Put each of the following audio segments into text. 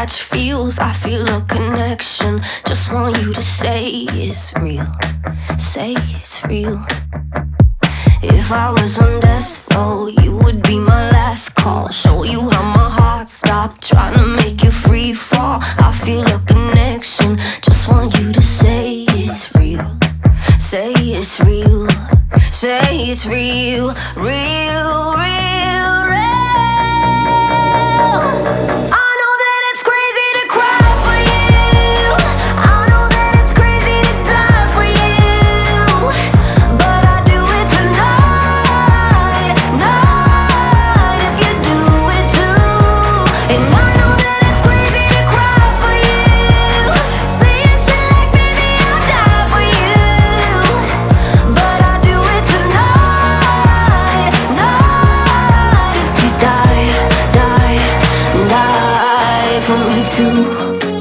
catch feels, I feel a connection. Just want you to say it's real, say it's real. If I was on death row, you would be my last call. Show you how my heart stopped, trying to make you free fall. I feel a connection, just want you to say it's real, say it's real, say it's real, real, real, real. I know that it's crazy to cry for you. I know that it's crazy to die for you, but I do it tonight, night, if you do it too. And I know that it's crazy to cry for you, saying shit like baby I'll die for you, but I do it tonight, night, if you die, die, die for me too.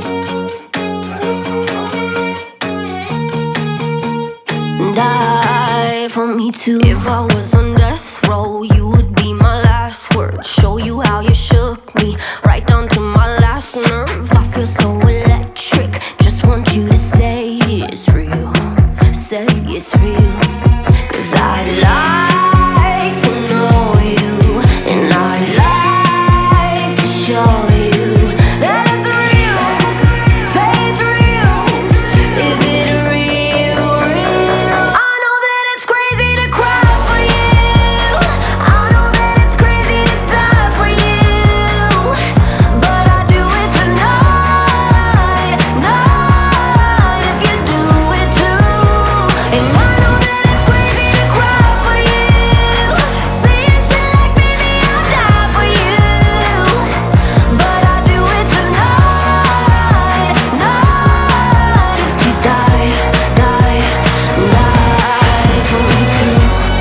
Die for me too. If I was on death row, you would be my last word. Show you how you shook me, right down to my last nerve. I feel so electric, just want you to say it's real, say it's real. 'Cause I'd like to know you, and I'd like to show you that it's real, say it's real. Is it real, real? I know that it's crazy to cry for you. I know that it's crazy to die for you, but I do it tonight, night, if you do it too. And I know that it's crazy to cry for you, saying shit like baby I'll die for you, but I do it tonight, night, if you die, die, die for me too.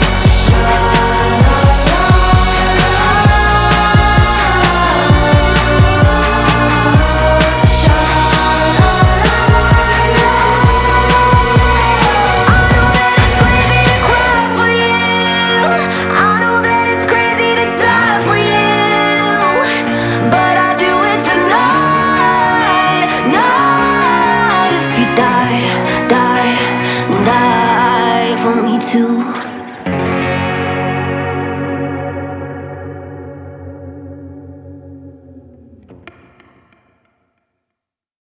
I know that it's crazy to cry for you, but I do it tonight, night, if you die, die, die for me too.